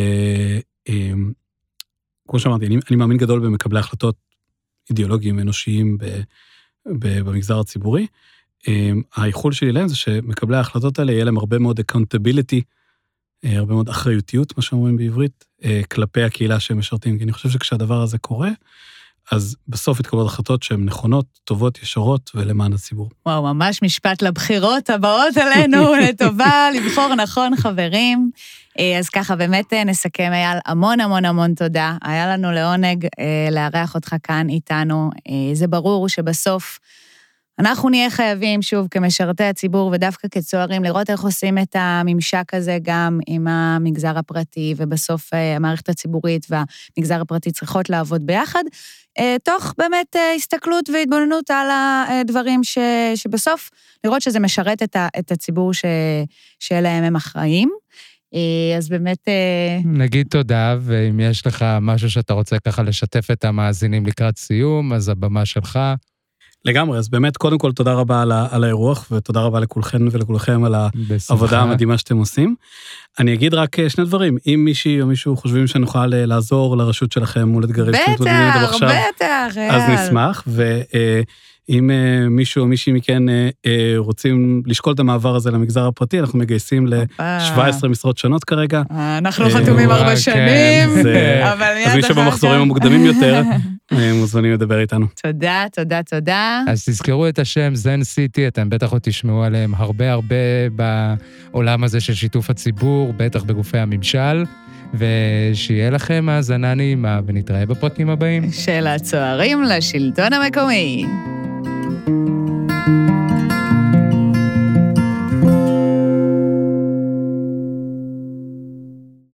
כמו שאמרתי, אני, אני מאמין גדול במקבלי החלטות אידיאולוגיים, אנושיים, ב, ב, במגזר הציבורי. האיחול שלי להם זה שמקבלי ההחלטות האלה, יהיה להם הרבה מאוד accountability, הרבה מאוד אחריותיות, מה שאומרים בעברית, כלפי הקהילה שהם משרתים, כי אני חושב שכשהדבר הזה קורה, אז בסוף יתקבלו החלטות שהן נכונות, טובות, ישרות ולמען הציבור. וואו, ממש משפט לבחירות הבאות עלינו, לטובה, לבחור נכון, חברים. אז ככה, באמת נסכם, אייל, המון המון המון תודה. היה לנו לעונג לארח אותך כאן איתנו. זה ברור שבסוף אנחנו נהיה חייבים, שוב, כמשרתי הציבור, ודווקא כצוערים, לראות איך עושים את הממשק הזה גם עם המגזר הפרטי, ובסוף המערכת הציבורית והמגזר הפרטי צריכות לעבוד ביחד, תוך באמת הסתכלות והתבוננות על הדברים ש, שבסוף, לראות שזה משרת את, ה, את הציבור ש, שאליהם הם אחראים. אז באמת... נגיד תודה, ואם יש לך משהו שאתה רוצה ככה לשתף את המאזינים לקראת סיום, אז הבמה שלך... לגמרי, אז באמת, קודם כל, תודה רבה על, על האירוח, ותודה רבה לכולכם ולכולכם על העבודה המדהימה שאתם עושים. אני אגיד רק שני דברים, אם מישהי או מישהו חושבים שנוכל לעזור לרשות שלכם מול אתגרים שמתמודדים איתם עכשיו, בטח, אז נשמח, ואם מישהו או מישהי מכן רוצים לשקול את המעבר הזה למגזר הפרטי, אנחנו מגייסים ל-שבע עשרה משרות שונות כרגע. אנחנו חתומים ארבע שנים, אבל אז מי שבמחזורים המוקדמים יותר, מוזמנים לדבר איתנו. תודה, תודה, תודה. אז תזכרו את השם זן סיטי, אתם בטח עוד תשמעו עליהם הרבה הרבה בעולם הזה של שיתוף הציבור, בטח בגופי הממשל, ושיהיה לכם האזנה נעימה, ונתראה בפרקים הבאים. של הצוערים לשלטון המקומי.